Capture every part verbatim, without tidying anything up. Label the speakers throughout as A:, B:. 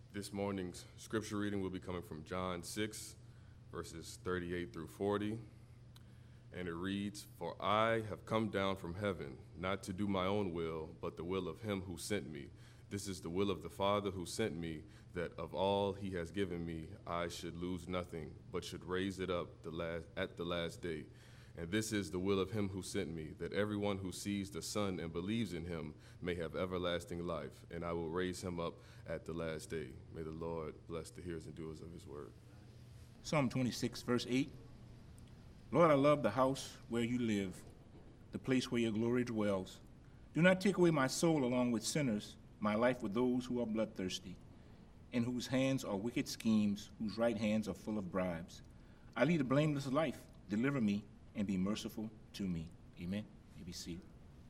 A: This morning's scripture reading will be coming from John six, verses thirty-eight through forty. And it reads, "For I have come down from heaven, not to do my own will, but the will of him who sent me. This is the will of the Father who sent me, that of all he has given me, I should lose nothing, but should raise it up the last, at the last day. And this is the will of him who sent me, that everyone who sees the Son and believes in him may have everlasting life, and I will raise him up at the last day." May the Lord bless the hearers and doers of his word.
B: Psalm twenty-six, verse eight. "Lord, I love the house where you live, the place where your glory dwells. Do not take away my soul along with sinners, my life with those who are bloodthirsty, in whose hands are wicked schemes, whose right hands are full of bribes. I lead a blameless life. Deliver me and be merciful to me." Amen. You be seated.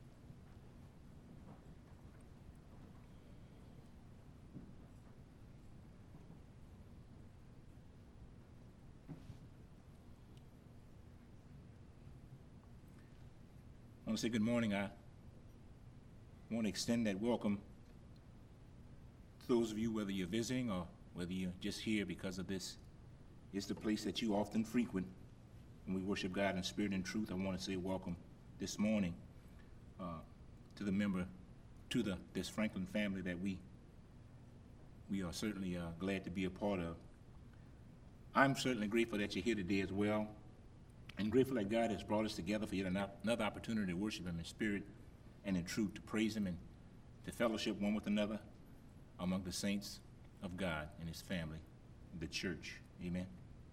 B: I want to say good morning. I want to extend that welcome to those of you, whether you're visiting or whether you're just here because of this. It's the place that you often frequent when we worship God in spirit and truth. I want to say welcome this morning uh, to the member, to the this Franklin family that we we are certainly uh, glad to be a part of. I'm certainly grateful that you're here today as well, and grateful that God has brought us together for yet another opportunity to worship him in spirit and in truth, to praise him and to fellowship one with another among the saints of God and his family, the church. Amen.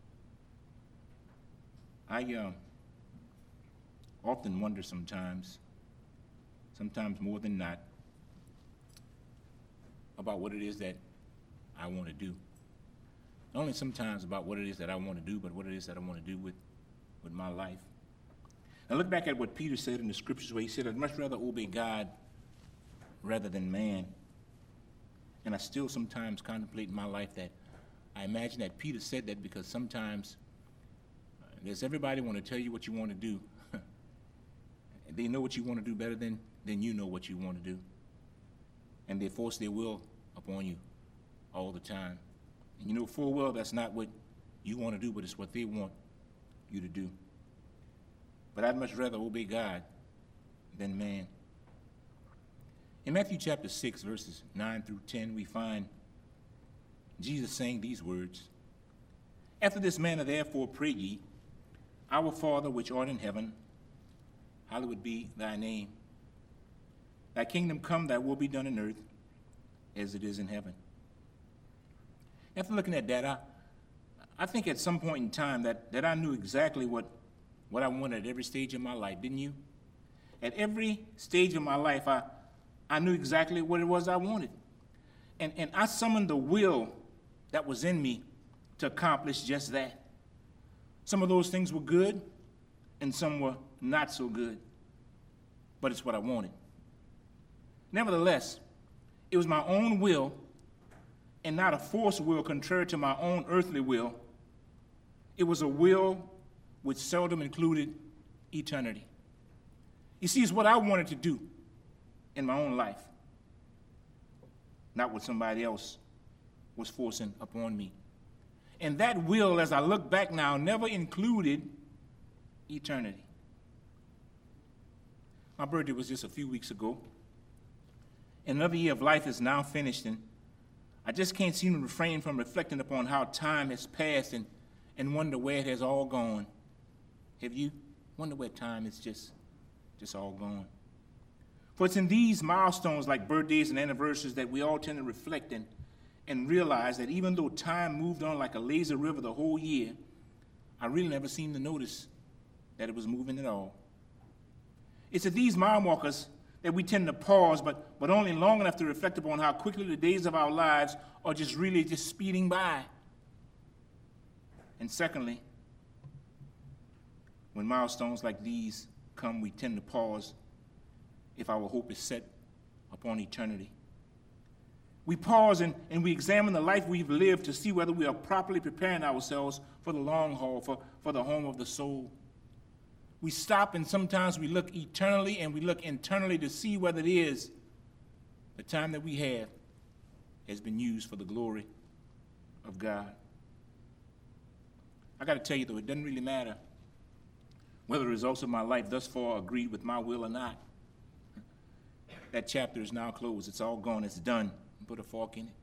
B: I uh, often wonder sometimes, sometimes more than not, about what it is that I want to do. Not only sometimes about what it is that I want to do, but what it is that I want to do with, with my life. Now look back at what Peter said in the scriptures, where he said, "I'd much rather obey God rather than man." And I still sometimes contemplate in my life that I imagine that Peter said that because sometimes uh, does everybody want to tell you what you want to do? They know what you want to do better than, than you know what you want to do. And they force their will upon you all the time. And you know full well that's not what you want to do, but it's what they want you to do. But I'd much rather obey God than man. In Matthew chapter six, verses nine through ten, we find Jesus saying these words, "After this manner therefore pray ye, Our Father which art in heaven, hallowed be thy name. Thy kingdom come, thy will be done on earth as it is in heaven." After looking at that, I, I think at some point in time that, that I knew exactly what, what I wanted at every stage of my life, didn't you? At every stage of my life, I, I knew exactly what it was I wanted. And, and I summoned the will that was in me to accomplish just that. Some of those things were good, and some were not so good, but it's what I wanted. Nevertheless, it was my own will, and not a forced will contrary to my own earthly will. It was a will which seldom included eternity. You see, it's what I wanted to do in my own life, not what somebody else was forcing upon me. And that will, as I look back now, never included eternity. My birthday was just a few weeks ago. Another year of life is now finished, and I just can't seem to refrain from reflecting upon how time has passed and, and wonder where it has all gone. Have you? Wonder where time is just, just all gone. For it's in these milestones like birthdays and anniversaries that we all tend to reflect and, and realize that even though time moved on like a lazy river the whole year, I really never seemed to notice that it was moving at all. It's at these mile markers that we tend to pause, but, but only long enough to reflect upon how quickly the days of our lives are just really just speeding by. And secondly, when milestones like these come, we tend to pause if our hope is set upon eternity. We pause and, and we examine the life we've lived to see whether we are properly preparing ourselves for the long haul, for, for the home of the soul. We stop and sometimes we look eternally and we look internally to see whether it is the time that we have has been used for the glory of God. I got to tell you, though, it doesn't really matter whether the results of my life thus far agreed with my will or not. That chapter is now closed. It's all gone. It's done. Put a fork in it.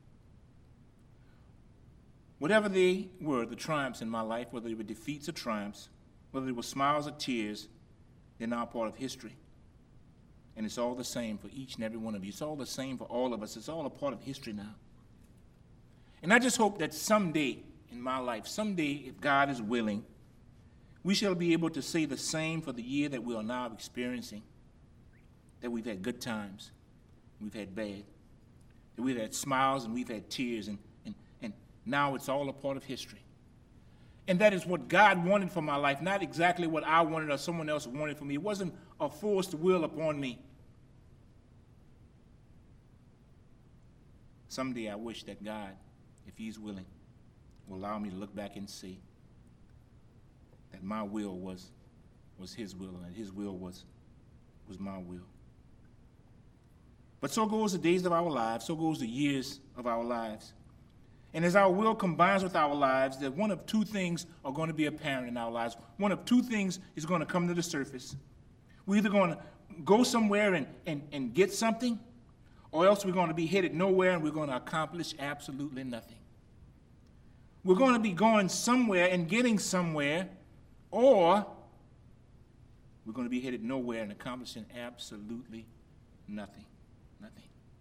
B: Whatever they were, the triumphs in my life, whether they were defeats or triumphs, whether they were smiles or tears, they're now part of history. And it's all the same for each and every one of you. It's all the same for all of us. It's all a part of history now. And I just hope that someday in my life, someday, if God is willing, we shall be able to say the same for the year that we are now experiencing, that we've had good times, we've had bad, that we've had smiles and we've had tears, and, and, and now it's all a part of history. And that is what God wanted for my life, not exactly what I wanted or someone else wanted for me. It wasn't a forced will upon me. Someday I wish that God, if he's willing, will allow me to look back and see that my will was, was his will, and that his will was, was my will. But so goes the days of our lives, so goes the years of our lives. And as our will combines with our lives, that one of two things are going to be apparent in our lives. One of two things is going to come to the surface. We're either going to go somewhere and, and, and get something, or else we're going to be headed nowhere and we're going to accomplish absolutely nothing. We're going to be going somewhere and getting somewhere, or we're going to be headed nowhere and accomplishing absolutely nothing. Nothing.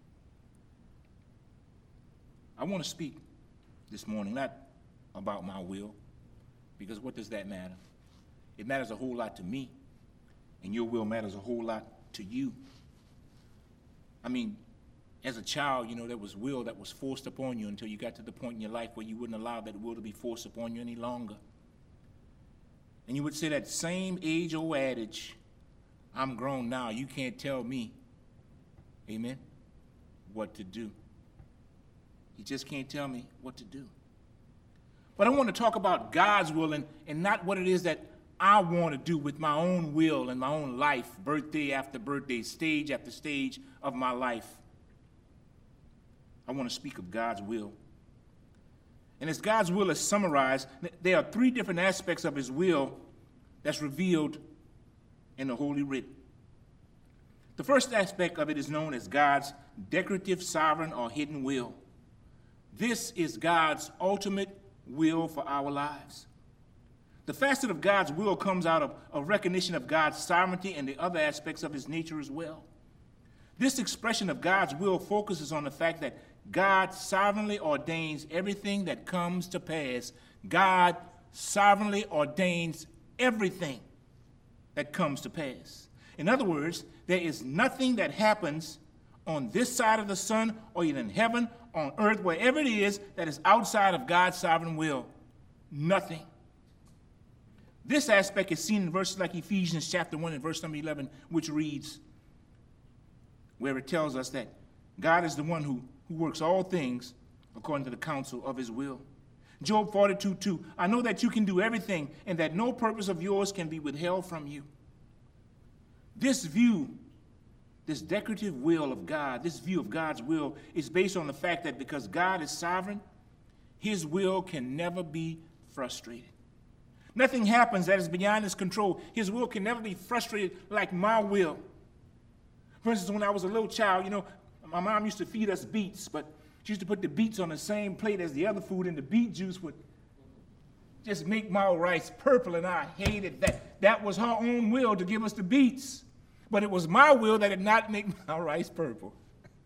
B: I want to speak this morning, not about my will, because what does that matter? It matters a whole lot to me, and your will matters a whole lot to you. I mean, as a child, you know, there was will that was forced upon you until you got to the point in your life where you wouldn't allow that will to be forced upon you any longer. And you would say that same age-old adage, I'm grown now, you can't tell me, amen, what to do. You just can't tell me what to do. But I want to talk about God's will and, and not what it is that I want to do with my own will and my own life, birthday after birthday, stage after stage of my life. I want to speak of God's will. And as God's will is summarized, there are three different aspects of his will that's revealed in the Holy Writ. The first aspect of it is known as God's decorative, sovereign, or hidden will. This is God's ultimate will for our lives. The facet of God's will comes out of a recognition of God's sovereignty and the other aspects of his nature as well. This expression of God's will focuses on the fact that God sovereignly ordains everything that comes to pass. God sovereignly ordains everything that comes to pass. In other words, there is nothing that happens on this side of the sun or even in heaven, on earth, wherever it is, that is outside of God's sovereign will. Nothing. This aspect is seen in verses like Ephesians chapter one and verse number eleven, which reads, where it tells us that God is the one who, who works all things according to the counsel of his will. Job forty-two two, I know that you can do everything and that no purpose of yours can be withheld from you. This view, this decorative will of God, this view of God's will is based on the fact that because God is sovereign, his will can never be frustrated. Nothing happens that is beyond his control. His will can never be frustrated like my will. For instance, when I was a little child, you know, my mom used to feed us beets, but she used to put the beets on the same plate as the other food, and the beet juice would just make my rice purple, and I hated that. That was her own will to give us the beets. But it was my will that did not make my rice purple.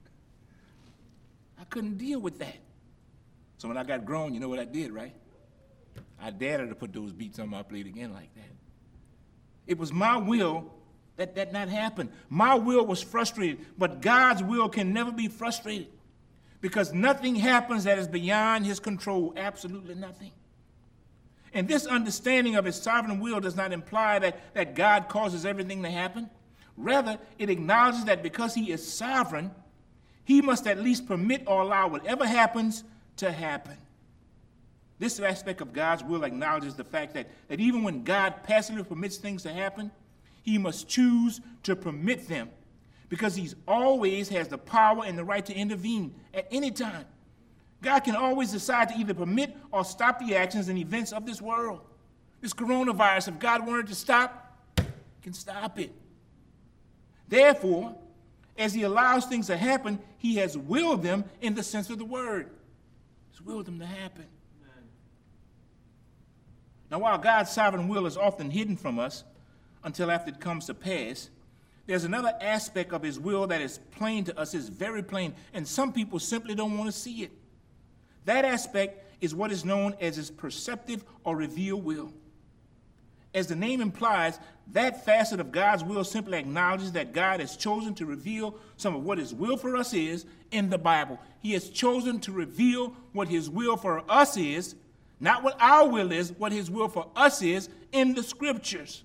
B: I couldn't deal with that. So when I got grown, you know what I did, right? I dared her to put those beets on my plate again like that. It was my will that that not happen. My will was frustrated, but God's will can never be frustrated because nothing happens that is beyond his control, absolutely nothing. And this understanding of his sovereign will does not imply that, that God causes everything to happen. Rather, it acknowledges that because he is sovereign, he must at least permit or allow whatever happens to happen. This aspect of God's will acknowledges the fact that, that even when God passively permits things to happen, he must choose to permit them because he always has the power and the right to intervene at any time God can always decide to either permit or stop the actions and events of this world. This coronavirus, if God wanted to stop, he can stop it. Therefore, as he allows things to happen, he has willed them in the sense of the word. He's willed them to happen. Amen. Now, while God's sovereign will is often hidden from us until after it comes to pass, there's another aspect of his will that is plain to us, is very plain, and some people simply don't want to see it. That aspect is what is known as his perceptive or revealed will. As the name implies, that facet of God's will simply acknowledges that God has chosen to reveal some of what his will for us is in the Bible. He has chosen to reveal what his will for us is, not what our will is, what his will for us is in the scriptures.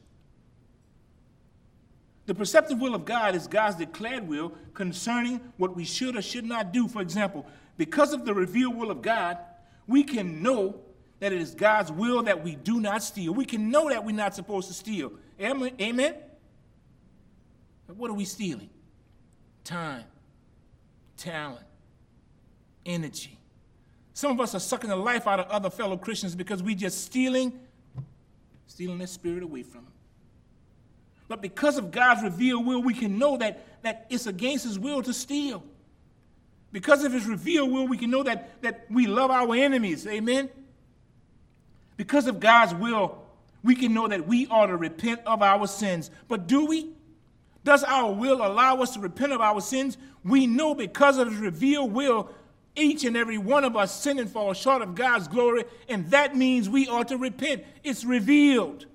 B: The perceptive will of God is God's declared will concerning what we should or should not do. For example, because of the revealed will of God, we can know that it is God's will that we do not steal. We can know that we're not supposed to steal. Amen? But what are we stealing? Time, talent, energy. Some of us are sucking the life out of other fellow Christians because we're just stealing, stealing their spirit away from them. But because of God's revealed will, we can know that, that it's against his will to steal. Because of his revealed will, we can know that, that we love our enemies. Amen? Because of God's will, we can know that we ought to repent of our sins. But do we? Does our will allow us to repent of our sins? We know because of his revealed will, each and every one of us sin and fall short of God's glory, and that means we ought to repent. It's revealed.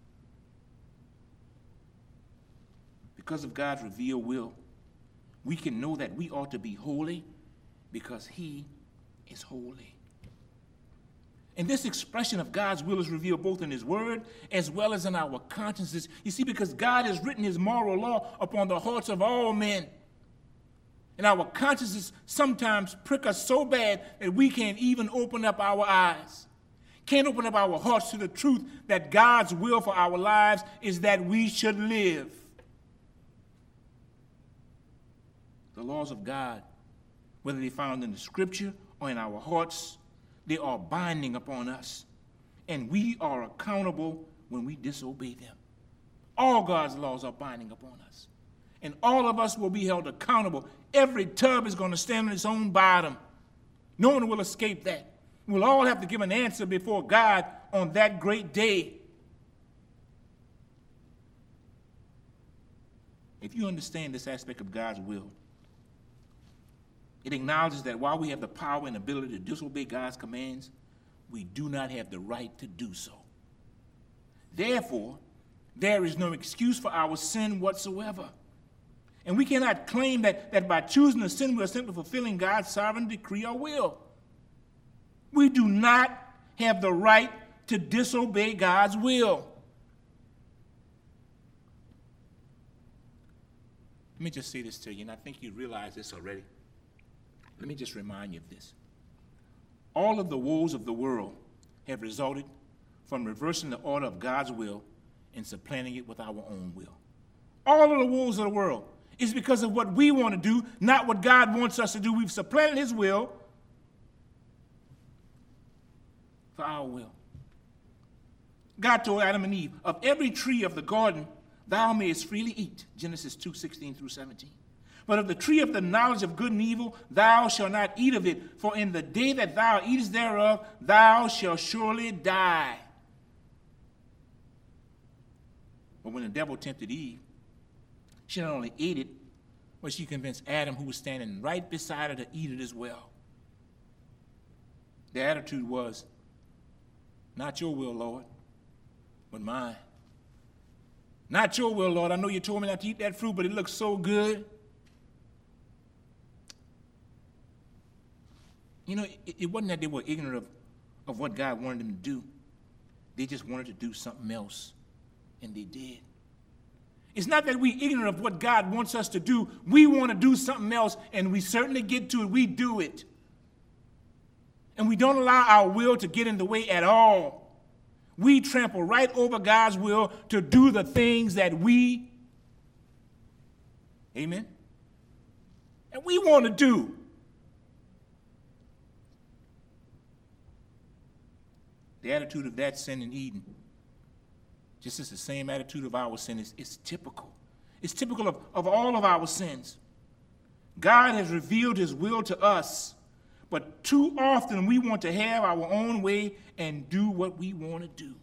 B: Because of God's revealed will, we can know that we ought to be holy because he is holy. And this expression of God's will is revealed both in his word as well as in our consciences. You see, because God has written his moral law upon the hearts of all men. And our consciences sometimes prick us so bad that we can't even open up our eyes. Can't open up our hearts to the truth that God's will for our lives is that we should live. The laws of God, whether they're found in the scripture or in our hearts, they are binding upon us. And we are accountable when we disobey them. All God's laws are binding upon us. And all of us will be held accountable. Every tub is going to stand on its own bottom. No one will escape that. We'll all have to give an answer before God on that great day. If you understand this aspect of God's will, it acknowledges that while we have the power and ability to disobey God's commands, we do not have the right to do so. Therefore, there is no excuse for our sin whatsoever. And we cannot claim that, that by choosing to sin, we are simply fulfilling God's sovereign decree or will. We do not have the right to disobey God's will. Let me just say this to you, and I think you realize this already. Let me just remind you of this. All of the woes of the world have resulted from reversing the order of God's will and supplanting it with our own will. All of the woes of the world is because of what we want to do, not what God wants us to do. We've supplanted his will for our will. God told Adam and Eve, of every tree of the garden thou mayest freely eat, Genesis two, sixteen through seventeen. But of the tree of the knowledge of good and evil, thou shalt not eat of it, for in the day that thou eatest thereof, thou shalt surely die. But when the devil tempted Eve, she not only ate it, but she convinced Adam, who was standing right beside her, to eat it as well. The attitude was, not your will, Lord, but mine. Not your will, Lord. I know you told me not to eat that fruit, but it looks so good. You know, it, it wasn't that they were ignorant of, of what God wanted them to do. They just wanted to do something else, and they did. It's not that we're ignorant of what God wants us to do. We want to do something else, and we certainly get to it. We do it. And we don't allow our will to get in the way at all. We trample right over God's will to do the things that we, amen, and we want to do. The attitude of that sin in Eden, just as the same attitude of our sin is, is typical. It's typical of, of all of our sins. God has revealed his will to us, but too often we want to have our own way and do what we want to do.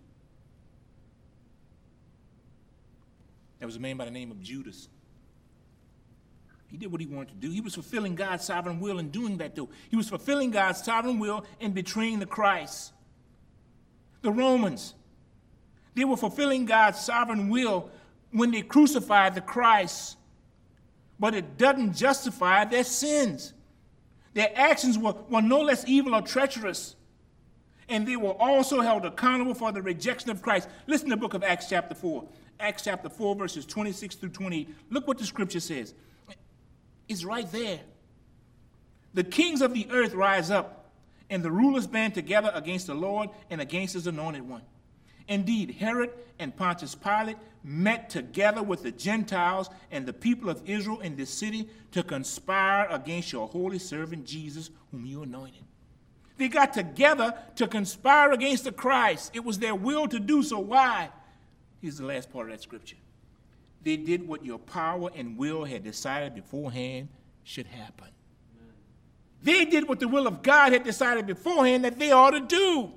B: There was a man by the name of Judas. He did what he wanted to do. He was fulfilling God's sovereign will in doing that, though. He was fulfilling God's sovereign will in betraying the Christ. The Romans, they were fulfilling God's sovereign will when they crucified the Christ. But it doesn't justify their sins. Their actions were, were no less evil or treacherous. And they were also held accountable for the rejection of Christ. Listen to the book of Acts chapter four. Acts chapter four, verses twenty-six through twenty-eight. Look what the scripture says. It's right there. The kings of the earth rise up, and the rulers band together against the Lord and against his anointed one. Indeed, Herod and Pontius Pilate met together with the Gentiles and the people of Israel in this city to conspire against your holy servant Jesus, whom you anointed. They got together to conspire against the Christ. It was their will to do so. Why? Here's the last part of that scripture. They did what your power and will had decided beforehand should happen. Amen. They did what the will of God had decided beforehand that they ought to do. Amen.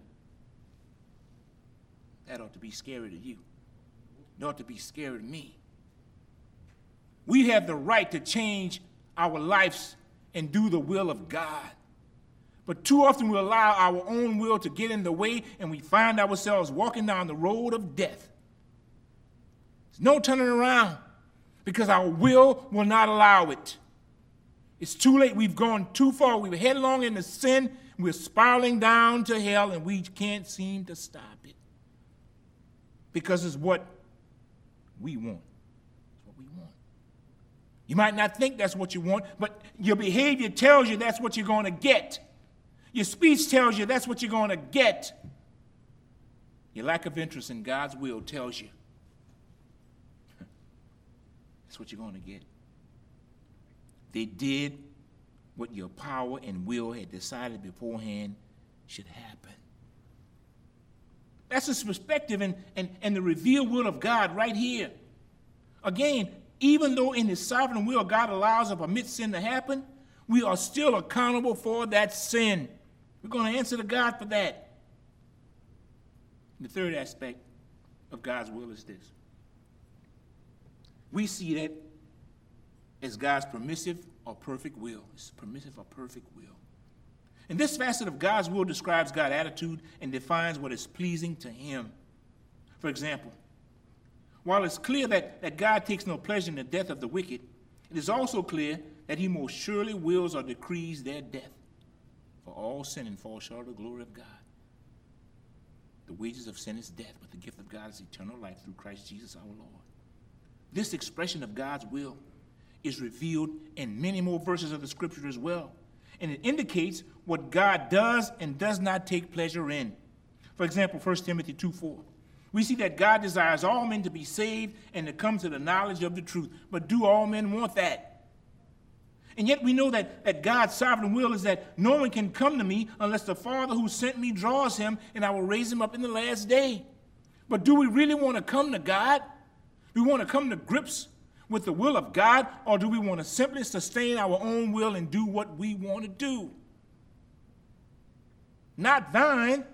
B: That ought to be scary to you. It ought to be scary to me. We have the right to change our lives and do the will of God. But too often we allow our own will to get in the way, and we find ourselves walking down the road of death. There's no turning around because our will will not allow it. It's too late. We've gone too far. We're headlong into sin. We're spiraling down to hell, and we can't seem to stop it because it's what we want. It's what we want. You might not think that's what you want, but your behavior tells you that's what you're going to get. Your speech tells you that's what you're going to get. Your lack of interest in God's will tells you that's what you're going to get. They did what your power and will had decided beforehand should happen. That's his perspective and, and, and the revealed will of God right here. Again, even though in his sovereign will God allows or permits sin to happen, we are still accountable for that sin. We're going to answer to God for that. The third aspect of God's will is this. We see that as God's permissive or perfect will. It's permissive or perfect will. And this facet of God's will describes God's attitude and defines what is pleasing to him. For example, while it's clear that, that God takes no pleasure in the death of the wicked, it is also clear that he most surely wills or decrees their death. For all sin and fall short of the glory of God. The wages of sin is death, but the gift of God is eternal life through Christ Jesus our Lord. This expression of God's will is revealed in many more verses of the scripture as well. And it indicates what God does and does not take pleasure in. For example, First Timothy two four. We see that God desires all men to be saved and to come to the knowledge of the truth. But do all men want that? And yet we know that, that God's sovereign will is that no one can come to me unless the Father who sent me draws him, and I will raise him up in the last day. But do we really want to come to God? Do we want to come to grips with the will of God, or do we want to simply sustain our own will and do what we want to do? Not thine,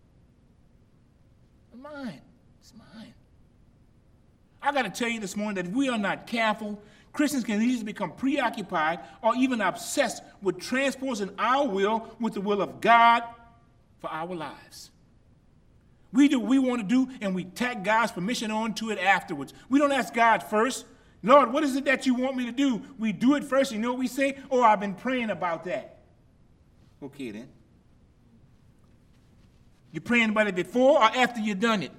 B: but mine. It's mine. I got to tell you this morning that if we are not careful, Christians can easily become preoccupied or even obsessed with transposing our will with the will of God for our lives. We do what we want to do, and we tack God's permission onto it afterwards. We don't ask God first, Lord, what is it that you want me to do? We do it first. You know what we say? Oh, I've been praying about that. Okay, then. You're praying about it before or after you've done it?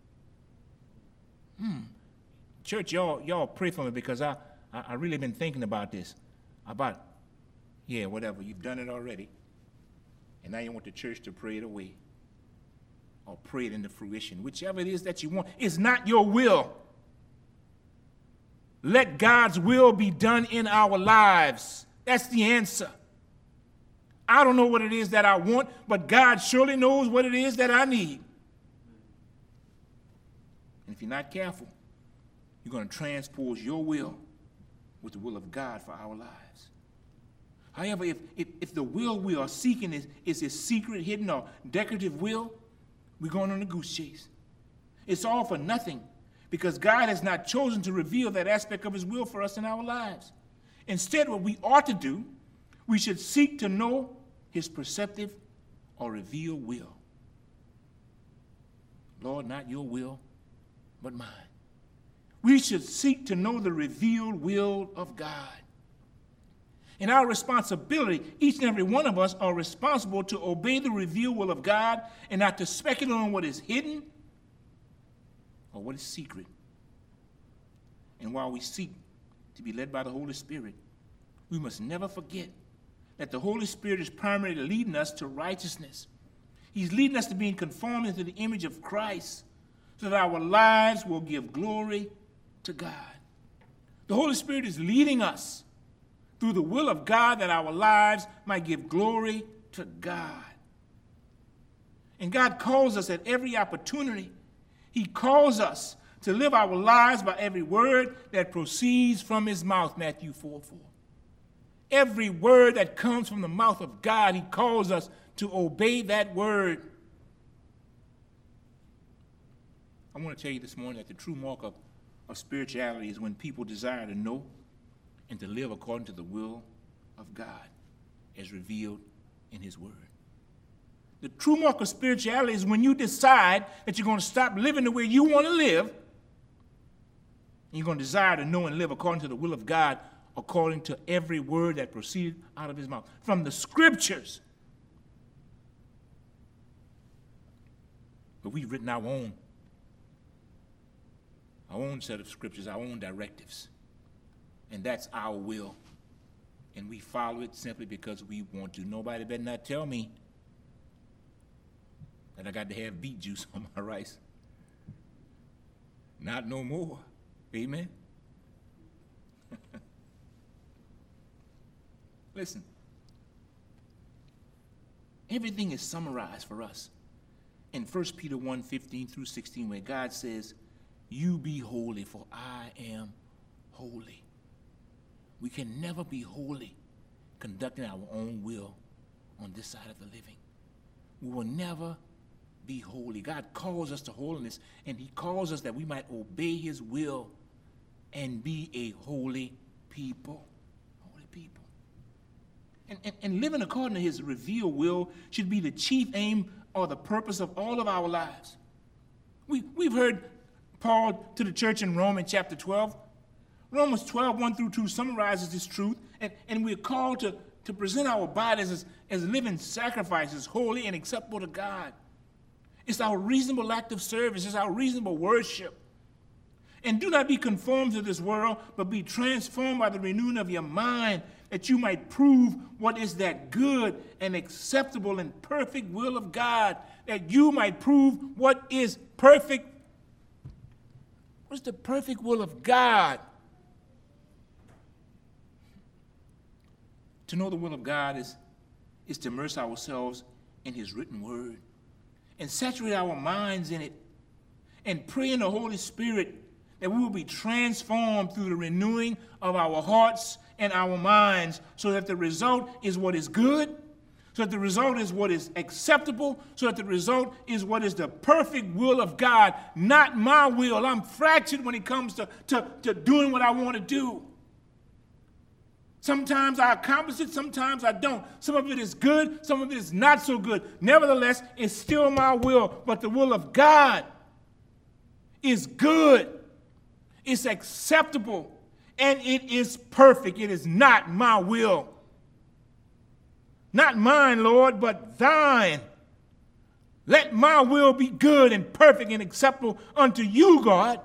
B: Hmm. Church, y'all, y'all pray for me because I, I, I really been thinking about this. About, yeah, whatever. You've done it already. And now you want the church to pray it away. Or pray it into fruition. Whichever it is that you want. It's not your will. Let God's will be done in our lives. That's the answer. I don't know what it is that I want, but God surely knows what it is that I need. And if you're not careful, you're going to transpose your will with the will of God for our lives. However, if, if, if the will we are seeking is, is a secret, hidden, or decorative will, we're going on a goose chase. It's all for nothing because God has not chosen to reveal that aspect of his will for us in our lives. Instead, what we ought to do, we should seek to know his perceptive or revealed will. Lord, not your will, but mine. We should seek to know the revealed will of God. And our responsibility, each and every one of us are responsible to obey the revealed will of God and not to speculate on what is hidden or what is secret. And while we seek to be led by the Holy Spirit, we must never forget that the Holy Spirit is primarily leading us to righteousness. He's leading us to being conformed into the image of Christ so that our lives will give glory to God. The Holy Spirit is leading us through the will of God that our lives might give glory to God. And God calls us at every opportunity. He calls us to live our lives by every word that proceeds from his mouth, Matthew four four. Every word that comes from the mouth of God, he calls us to obey that word. I want to tell you this morning that the true mark of, of spirituality is when people desire to know and to live according to the will of God as revealed in his word. The true mark of spirituality is when you decide that you're going to stop living the way you want to live, and you're going to desire to know and live according to the will of God, according to every word that proceeds out of his mouth, from the scriptures. But we've written our own, our own set of scriptures, our own directives. And that's our will. And we follow it simply because we want to. Nobody better not tell me that I got to have beet juice on my rice. Not no more. Amen? Listen. Everything is summarized for us in First Peter one fifteen through sixteen, where God says, "You be holy, for I am holy." We can never be holy conducting our own will on this side of the living. We will never be holy. God calls us to holiness, and he calls us that we might obey his will and be a holy people. Holy people. And, and, and living according to his revealed will should be the chief aim or the purpose of all of our lives. We, we've heard Paul to the church in Rome in chapter twelve. Romans twelve, one through two summarizes this truth, and, and we're called to, to present our bodies as, as living sacrifices, holy and acceptable to God. It's our reasonable act of service. It's our reasonable worship. And do not be conformed to this world, but be transformed by the renewing of your mind, that you might prove what is that good and acceptable and perfect will of God, that you might prove what is perfect. What's the perfect will of God? To know the will of God is, is to immerse ourselves in his written word and saturate our minds in it and pray in the Holy Spirit that we will be transformed through the renewing of our hearts and our minds so that the result is what is good, so that the result is what is acceptable, so that the result is what is the perfect will of God, not my will. I'm fractured when it comes to, to, to doing what I want to do. Sometimes I accomplish it, sometimes I don't. Some of it is good, some of it is not so good. Nevertheless, it's still my will, but the will of God is good, it's acceptable, and it is perfect. It is not my will. Not mine, Lord, but thine. Let my will be good and perfect and acceptable unto you, God.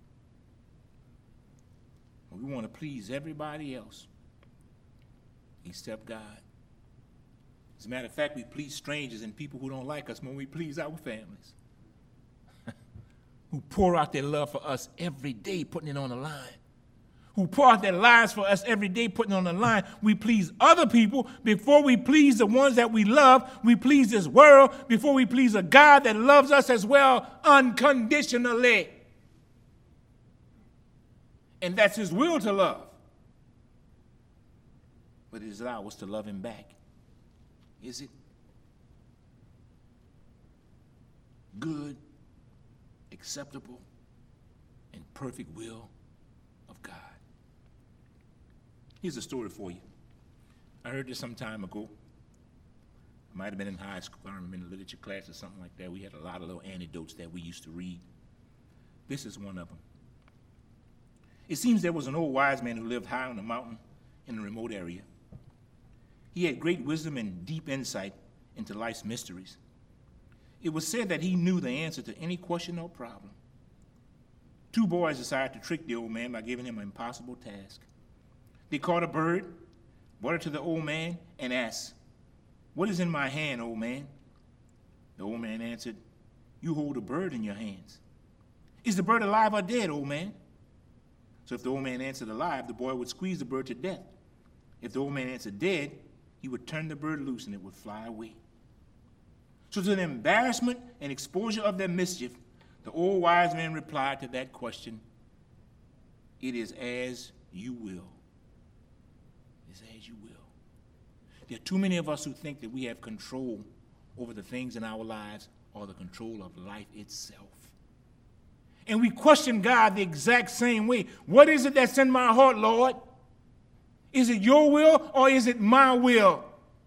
B: We want to please everybody else except God. As a matter of fact, we please strangers and people who don't like us when we please our families, who pour out their love for us every day, putting it on the line, who pour out their lives for us every day, putting on the line. We please other people before we please the ones that we love. We please this world before we please a God that loves us as well unconditionally. And that's his will to love. But it is ours to love him back. Is it? Good, acceptable, and perfect will of God. Here's a story for you. I heard this some time ago. I might have been in high school. I remember in a literature class or something like that. We had a lot of little anecdotes that we used to read. This is one of them. It seems there was an old wise man who lived high on a mountain in a remote area. He had great wisdom and deep insight into life's mysteries. It was said that he knew the answer to any question or problem. Two boys decided to trick the old man by giving him an impossible task. They caught a bird, brought it to the old man, and asked, "What is in my hand, old man?" The old man answered, "You hold a bird in your hands." "Is the bird alive or dead, old man?" So if the old man answered alive, the boy would squeeze the bird to death. If the old man answered dead, he would turn the bird loose and it would fly away. So to the embarrassment and exposure of their mischief, the old wise man replied to that question, "It is as you will." It's as you will. There are too many of us who think that we have control over the things in our lives or the control of life itself. And we question God the exact same way. What is it that's in my heart, Lord? Is it your will or is it my will?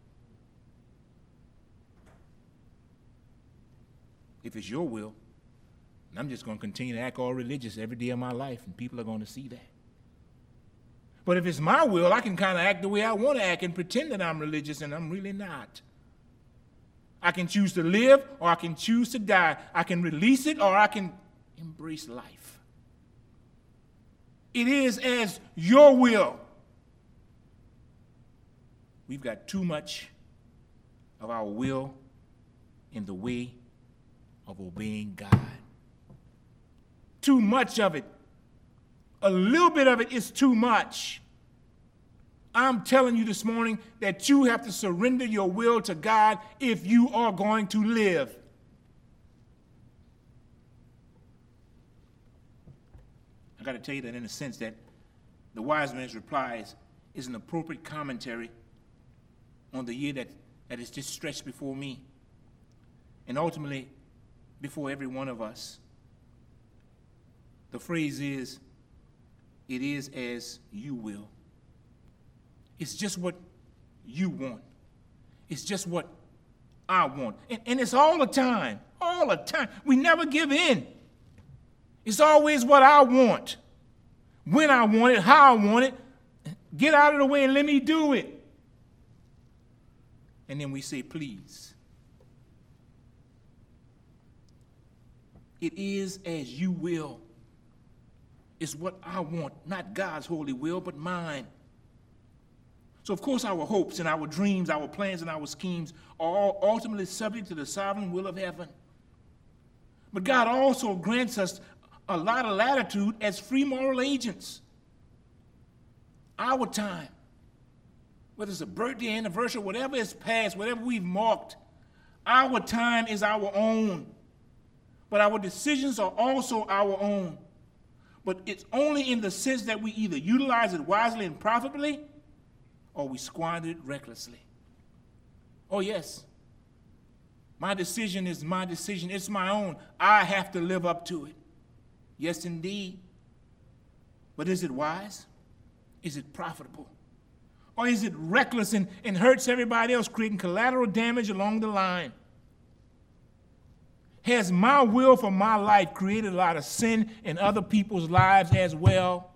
B: If it's your will, I'm just going to continue to act all religious every day of my life, and people are going to see that. But if it's my will, I can kind of act the way I want to act and pretend that I'm religious, and I'm really not. I can choose to live, or I can choose to die. I can release it, or I can embrace life. It is as your will. We've got too much of our will in the way of obeying God. Too much of it. A little bit of it is too much. I'm telling you this morning that you have to surrender your will to God if you are going to live. I got to tell you that in a sense that the wise man's replies is an appropriate commentary on the year that, that is just stretched before me and ultimately before every one of us. The phrase is, "It is as you will." It's just what you want. It's just what I want. And, and it's all the time, all the time. We never give in. It's always what I want, when I want it, how I want it. Get out of the way and let me do it. And then we say, "Please." It is as you will. It's what I want, not God's holy will, but mine. So, of course, our hopes and our dreams, our plans and our schemes are all ultimately subject to the sovereign will of heaven. But God also grants us a lot of latitude as free moral agents. Our time, whether it's a birthday, anniversary, whatever is past, whatever we've marked, our time is our own. But our decisions are also our own. But it's only in the sense that we either utilize it wisely and profitably or we squander it recklessly. Oh, yes. My decision is my decision. It's my own. I have to live up to it. Yes, indeed. But is it wise? Is it profitable? Or is it reckless and, and hurts everybody else, creating collateral damage along the line? Has my will for my life created a lot of sin in other people's lives as well?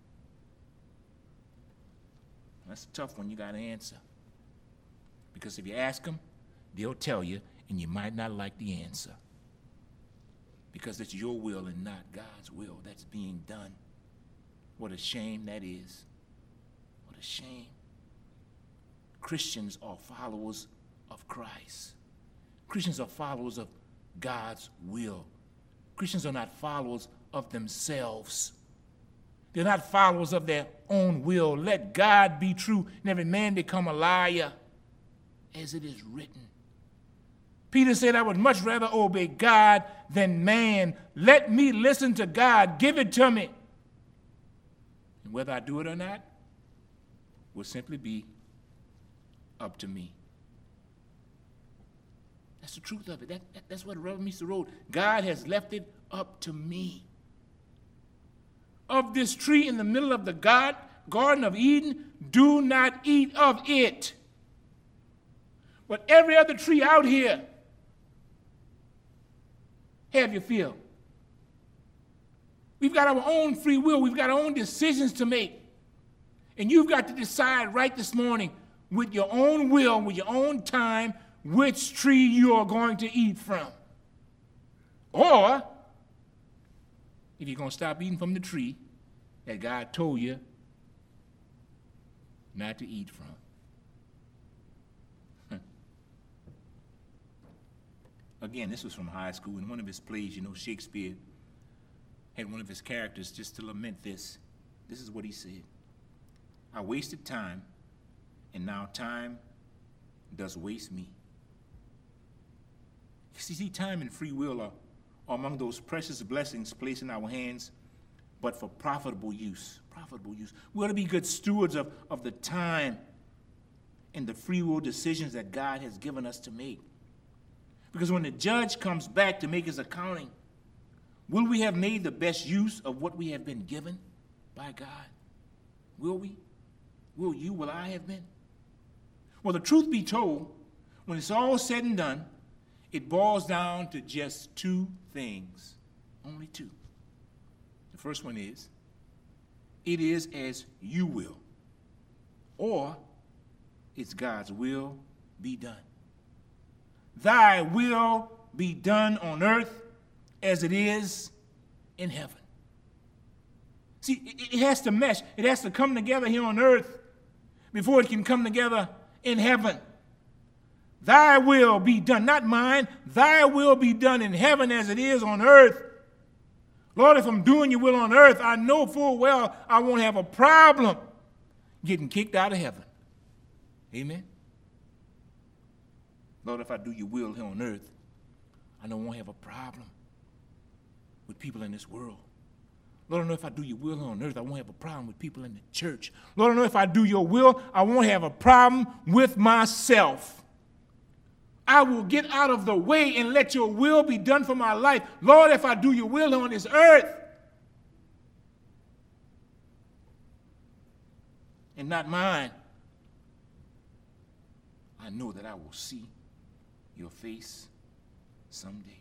B: That's a tough one. You got to answer. Because if you ask them, they'll tell you, and you might not like the answer. Because it's your will and not God's will that's being done. What a shame that is. What a shame. Christians are followers of Christ. Christians are followers of God's will. Christians are not followers of themselves.
C: They're not followers of their own will. Let God be true and every man become a liar, as it is written. Peter said, I would much rather obey God than man. Let me listen to God. Give it to me. And whether I do it or not will simply be up to me. That's the truth of it. That, that, that's what the rubber meets the road. God has left it up to me. Of this tree in the middle of the God, Garden of Eden, do not eat of it. But every other tree out here, have your fill. We've got our own free will. We've got our own decisions to make. And you've got to decide right this morning with your own will, with your own time, which tree you are going to eat from. Or, if you're going to stop eating from the tree that God told you not to eat from. Again, this was from high school. In one of his plays, you know, Shakespeare had one of his characters just to lament this. This is what he said. I wasted time, and now time does waste me. You see, time and free will are, are among those precious blessings placed in our hands, but for profitable use. Profitable use. We ought to be good stewards of, of the time and the free will decisions that God has given us to make. Because when the judge comes back to make his accounting, will we have made the best use of what we have been given by God? Will we? Will you? Will I have been? Well, the truth be told, when it's all said and done, it boils down to just two things. Only two. The first one is, it is as you will, or it's God's will be done. Thy will be done on earth as it is in heaven. See, it has to mesh. It has to come together here on earth before it can come together in heaven. Thy will be done, not mine. Thy will be done in heaven as it is on earth. Lord, if I'm doing your will on earth, I know full well I won't have a problem getting kicked out of heaven. Amen. Lord, if I do your will here on earth, I know I won't have a problem with people in this world. Lord, I know if I do your will here on earth, I won't have a problem with people in the church. Lord, I know if I do your will, I won't have a problem with myself. I will get out of the way and let your will be done for my life. Lord, if I do your will on this earth and not mine, I know that I will see your face someday.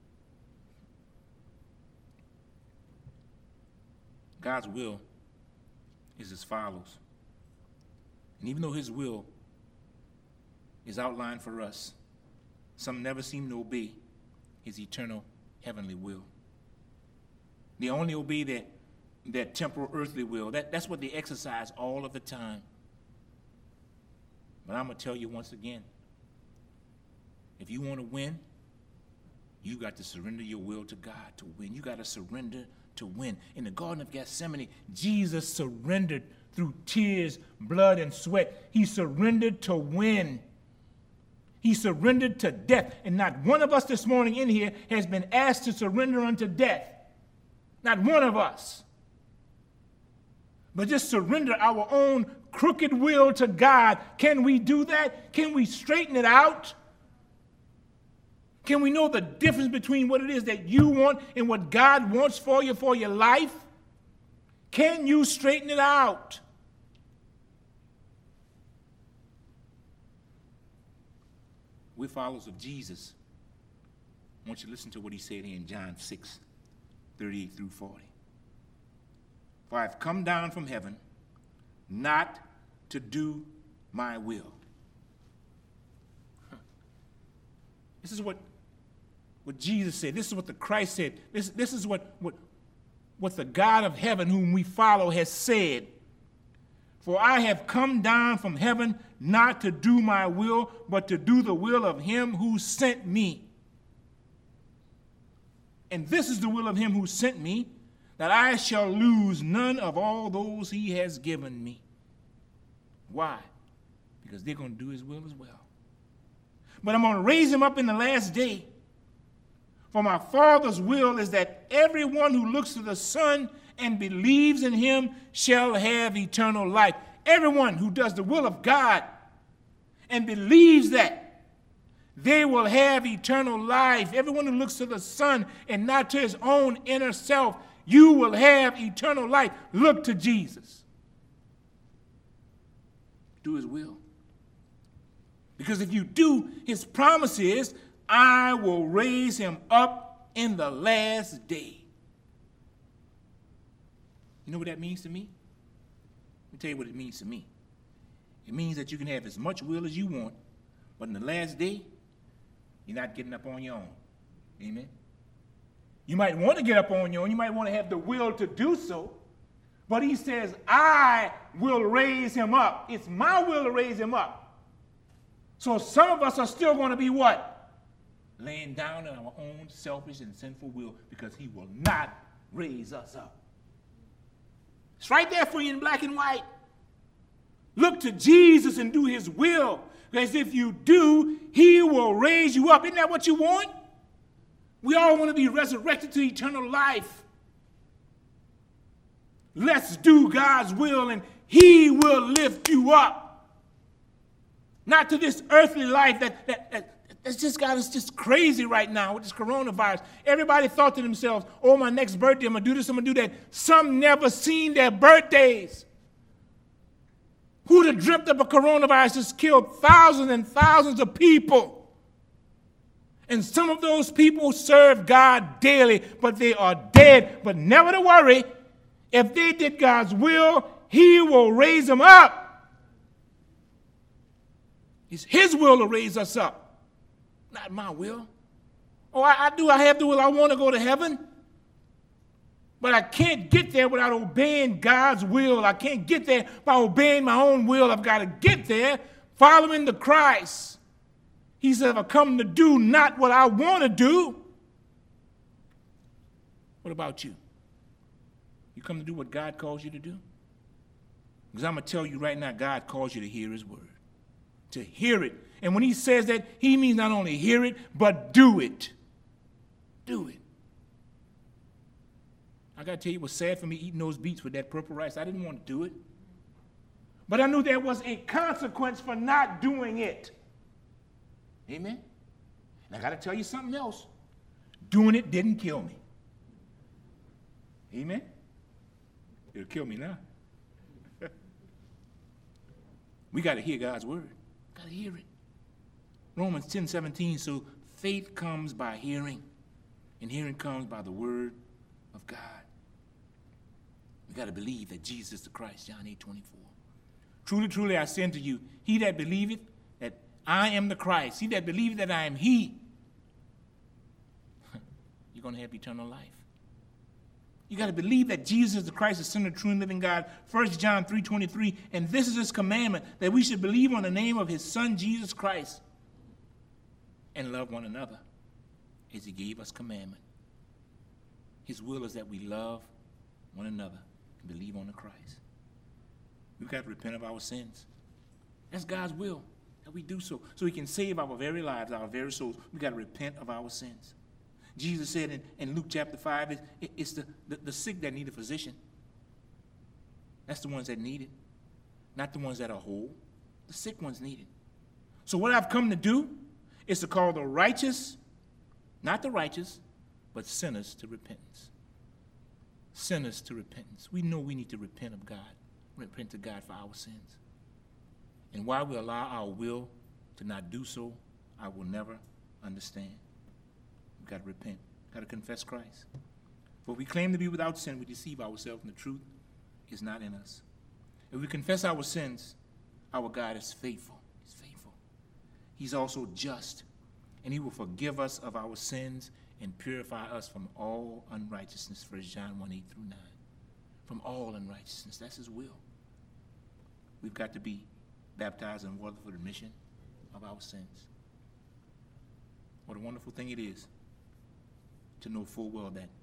C: God's will is as follows. And even though his will is outlined for us, some never seem to obey his eternal heavenly will. They only obey that, that temporal earthly will. That, that's what they exercise all of the time. But I'm going to tell you once again, if you want to win, you got to surrender your will to God to win. You got to surrender to win. In the Garden of Gethsemane, Jesus surrendered through tears, blood, and sweat. He surrendered to win. He surrendered to death. And not one of us this morning in here has been asked to surrender unto death. Not one of us. But just surrender our own crooked will to God. Can we do that? Can we straighten it out? Can we know the difference between what it is that you want and what God wants for you for your life? Can you straighten it out? We're followers of Jesus. I want you to listen to what he said here in John six, thirty-eight through forty. For I've come down from heaven not to do my will. Huh. This is what, what Jesus said. This is what the Christ said. This, this is what, what, what the God of heaven whom we follow has said. For I have come down from heaven not to do my will, but to do the will of him who sent me. And this is the will of him who sent me, that I shall lose none of all those he has given me. Why? Because they're going to do his will as well. But I'm going to raise him up in the last day. For my Father's will is that everyone who looks to the Son and believes in him shall have eternal life. Everyone who does the will of God and believes that, they will have eternal life. Everyone who looks to the Son and not to his own inner self, you will have eternal life. Look to Jesus. Do his will. Because if you do, his promise is, I will raise him up in the last day. You know what that means to me? Let me tell you what it means to me. It means that you can have as much will as you want, but in the last day, you're not getting up on your own. Amen? You might want to get up on your own. You might want to have the will to do so. But he says, I will raise him up. It's my will to raise him up. So some of us are still going to be what? Laying down in our own selfish and sinful will, because he will not raise us up. It's right there for you in black and white. Look to Jesus and do his will. Because if you do, he will raise you up. Isn't that what you want? We all want to be resurrected to eternal life. Let's do God's will and he will lift you up. Not to this earthly life that, that, that that's just got us just crazy right now with this coronavirus. Everybody thought to themselves, oh, my next birthday, I'm going to do this, I'm going to do that. Some never seen their birthdays. Who'd have dreamt up a coronavirus that's killed thousands and thousands of people? And some of those people serve God daily, but they are dead. But never to worry, if they did God's will, he will raise them up. It's his will to raise us up, not my will. Oh, I, I do, I have the will, I want to go to heaven. But I can't get there without obeying God's will. I can't get there by obeying my own will. I've got to get there following the Christ. He said, if I come to do not what I want to do. What about you? You come to do what God calls you to do? Because I'm going to tell you right now, God calls you to hear his word. To hear it. And when he says that, he means not only hear it, but do it. Do it. I got to tell you, it was sad for me eating those beets with that purple rice. I didn't want to do it. But I knew there was a consequence for not doing it. Amen? And I got to tell you something else. Doing it didn't kill me. Amen? It'll kill me now. We got to hear God's word. Got to hear it. Romans ten seventeen, so faith comes by hearing, and hearing comes by the word of God. We got to believe that Jesus is the Christ, John eight twenty-four. Truly, truly, I say unto you, he that believeth that I am the Christ, he that believeth that I am he, you're going to have eternal life. You got to believe that Jesus is the Christ, the Son of the true and living God. First John three twenty-three, and this is his commandment, that we should believe on the name of his Son, Jesus Christ, and love one another as he gave us commandment. His will is that we love one another and believe on the Christ. We've got to repent of our sins. That's God's will, that we do so, so he can save our very lives, our very souls. We've got to repent of our sins. Jesus said in, in Luke chapter five, it, it, it's the, the, the sick that need a physician. That's the ones that need it, not the ones that are whole. The sick ones need it. So what I've come to do is to call the righteous, not the righteous, but sinners to repentance. Sinners to repentance. We know we need to repent of God, repent to God for our sins. And why we allow our will to not do so, I will never understand. We've got to repent, got to confess Christ. For if we claim to be without sin, we deceive ourselves, and the truth is not in us. If we confess our sins, our God is faithful. He's faithful. He's also just, and he will forgive us of our sins and purify us from all unrighteousness, First John one, eight through nine. From all unrighteousness. That's his will. We've got to be baptized in water for the remission of our sins. What a wonderful thing it is to know full well that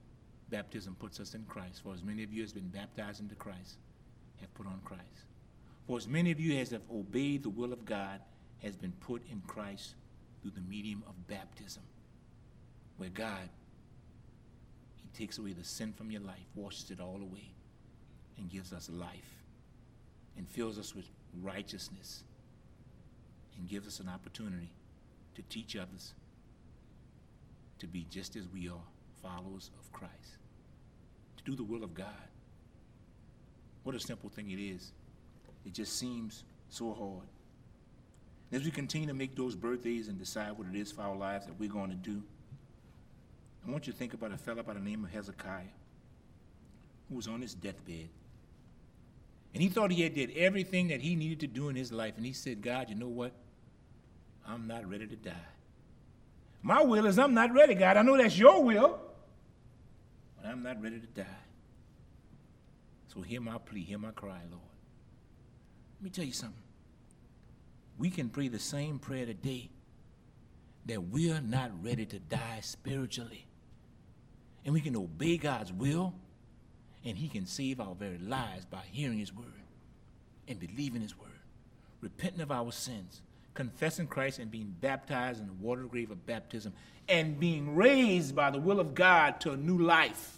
C: Baptism puts us in Christ. For as many of you as been baptized into Christ have put on Christ. For as many of you as have obeyed the will of God has been put in Christ through the medium of baptism, where God, he takes away the sin from your life, washes it all away, and gives us life, and fills us with righteousness, and gives us an opportunity to teach others to be just as we are, followers of Christ, to do the will of God. What a simple thing it is. It just seems so hard. As we continue to make those birthdays and decide what it is for our lives that we're going to do, I want you to think about a fellow by the name of Hezekiah, who was on his deathbed. And he thought he had did everything that he needed to do in his life. And he said, God, you know what? I'm not ready to die. My will is I'm not ready, God. I know that's your will, but I'm not ready to die. So hear my plea, hear my cry, Lord. Let me tell you something. We can pray the same prayer today that we're not ready to die spiritually. And we can obey God's will, and he can save our very lives by hearing his word and believing his word, repenting of our sins, confessing Christ and being baptized in the water grave of baptism, and being raised by the will of God to a new life.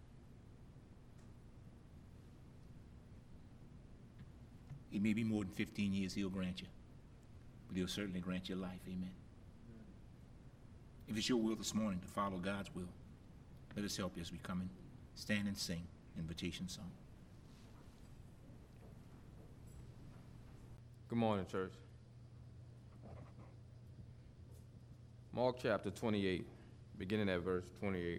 C: It may be more than fifteen years he'll grant you, but he'll certainly grant you life. Amen. If it's your will this morning to follow God's will, let us help you as we come and stand and sing invitation song.
D: Good morning, church. Mark chapter twenty-eight, beginning at verse twenty-eight.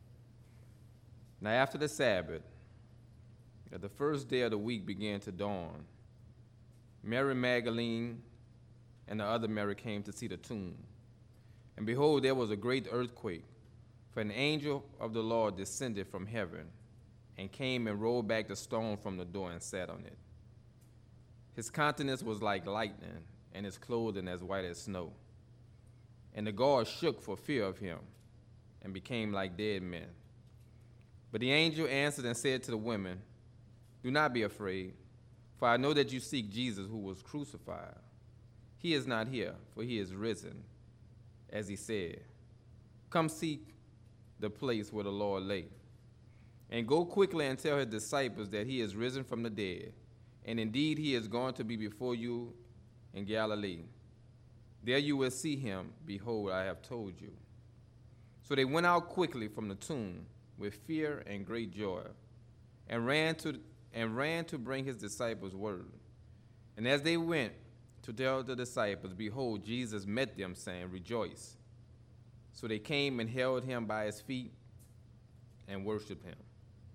D: Now after the Sabbath, at the first day of the week began to dawn, Mary Magdalene and the other Mary came to see the tomb. And behold, there was a great earthquake, for an angel of the Lord descended from heaven and came and rolled back the stone from the door and sat on it. His countenance was like lightning, and his clothing as white as snow. And the guards shook for fear of him and became like dead men. But the angel answered and said to the women, do not be afraid, for I know that you seek Jesus who was crucified. He is not here, for he is risen, as he said. Come seek the place where the Lord lay. And go quickly and tell his disciples that he is risen from the dead, and indeed he is going to be before you in Galilee. There you will see him. Behold, I have told you. So they went out quickly from the tomb with fear and great joy, and ran to and ran to bring his disciples word. And as they went to tell the disciples, behold, Jesus met them, saying, rejoice. So they came and held him by his feet and worshiped him.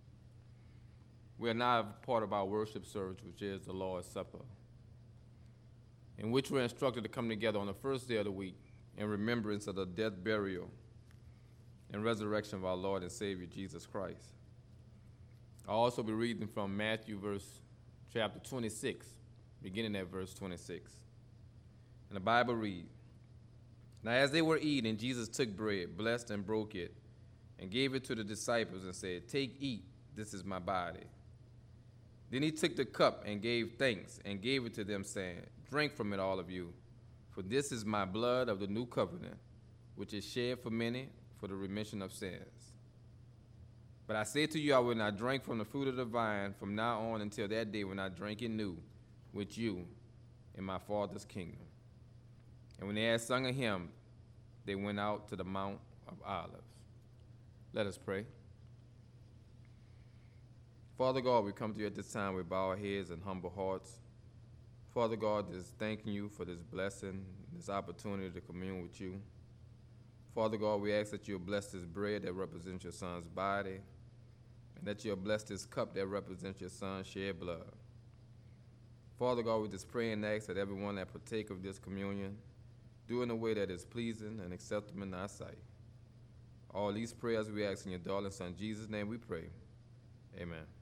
D: We are now part of our worship service, which is the Lord's Supper, in which we're instructed to come together on the first day of the week in remembrance of the death, burial, and resurrection of our Lord and Savior, Jesus Christ. I'll also be reading from Matthew verse chapter twenty-six, beginning at verse twenty-six. And the Bible reads, now as they were eating, Jesus took bread, blessed and broke it, and gave it to the disciples and said, take, eat, this is my body. Then he took the cup and gave thanks and gave it to them, saying, drink from it, all of you, for this is my blood of the new covenant, which is shed for many for the remission of sins. But I say to you, I will not drink from the fruit of the vine from now on until that day when I drink it new with you in my Father's kingdom. And when they had sung a hymn, they went out to the Mount of Olives. Let us pray. Father God, we come to you at this time with bowed heads and humble hearts. Father God, just thanking you for this blessing, this opportunity to commune with you. Father God, we ask that you'll bless this bread that represents your son's body, and that you'll bless this cup that represents your son's shed blood. Father God, we just pray and ask that everyone that partake of this communion do in a way that is pleasing and acceptable in our sight. All these prayers we ask in your darling son Jesus' name we pray. Amen.